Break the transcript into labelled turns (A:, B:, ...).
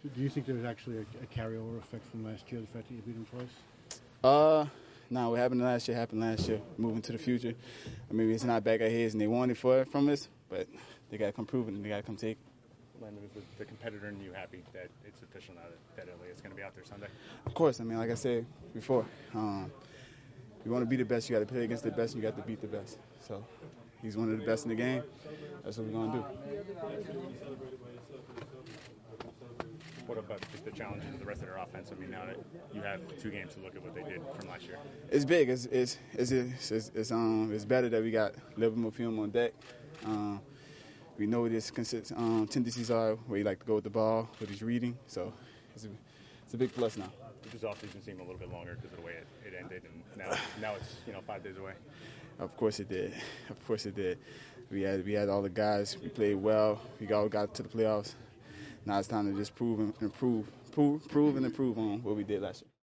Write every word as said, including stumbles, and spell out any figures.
A: Do you think there's actually a, a carryover effect from last year, the fact that you beat them twice?
B: Uh, no, what happened last year happened last year. Moving to the future, I mean, it's not back at his, and they wanted for it from us, but they got to come prove it, and they got to come take it.
C: Landon, is the, the competitor in you happy that it's official now that, that Elliot's going to be out there Sunday?
B: Of course. I mean, like I said before, um, you want to be the best, you got to play against the best, and you got to beat the best. So he's one of the best in the game. That's what we're going to do.
C: What about just the challenges of the rest of their offense? I mean, now that you have two games to look at what they did from last year.
B: It's big. It's it's it's it's, it's, it's um it's better that we got a little bit more film on deck. Um, we know what his consist, um, tendencies are, where he like to go with the ball, what he's reading. So it's a, it's a big plus now.
C: Did this offseason seem a little bit longer because of the way it, it ended, and now now it's you know five days away?
B: Of course it did. Of course it did. We had we had all the guys. We played well. We all got to the playoffs. Now it's time to just prove and improve, prove, prove and improve on what we did last year.